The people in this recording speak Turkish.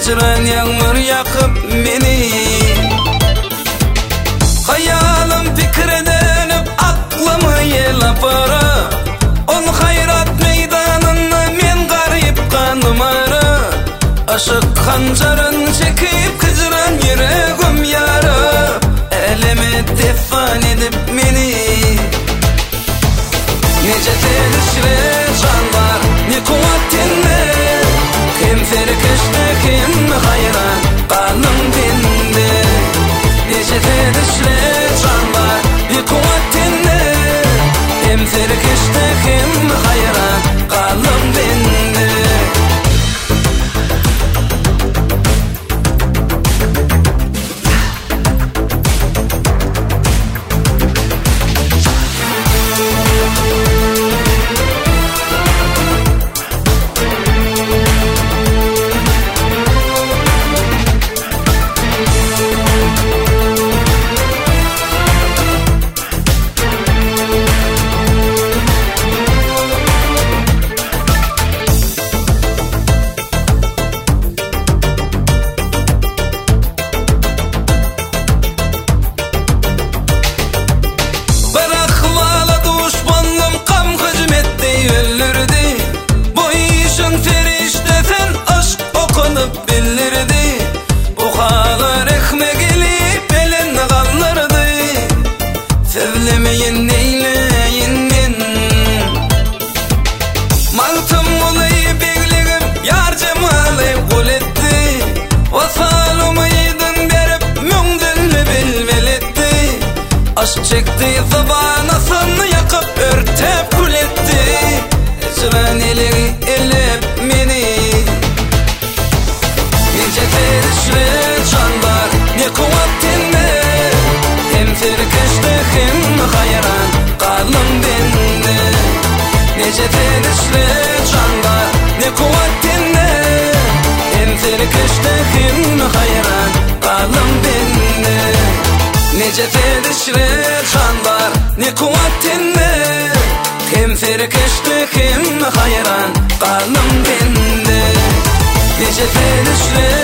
hicran yağmur yakıp meni. Hayalim fikre dönüp aklımı yelap ara. On hayrat meydanını men garip kanım ara. Aşık hancarın çekip hicran yüreğim yara. Elime defan edip meni. Nece telişre canlar, ne kuvvetinle. Kim ferkeşte kim hayran, kanım dinde. Nece telişre canlar, ne kuvvetinle. Kim ferkeşte kim hayran, kanım dinde. Sevlemeyin neyleyin men. Mantım olayı beklegim yar cemalı kul etti. Vasalımı yedin berip müngdünlü bilveletti. Aşk çekti zabanasını yakıp örtep kul etti. Hicran eli elep meni. Nece terişre canlar, ne kuvvetinle. Hem terkeşte hem hayran, kalım bende. Nece terişre canlar, ne kuvvetinle. Hem terkeşte hem hayran, kalım bende. Nece terişre canlar, ne kuvvetinle. Hem terkeşte hem hayran, kalım bende. Nece terişre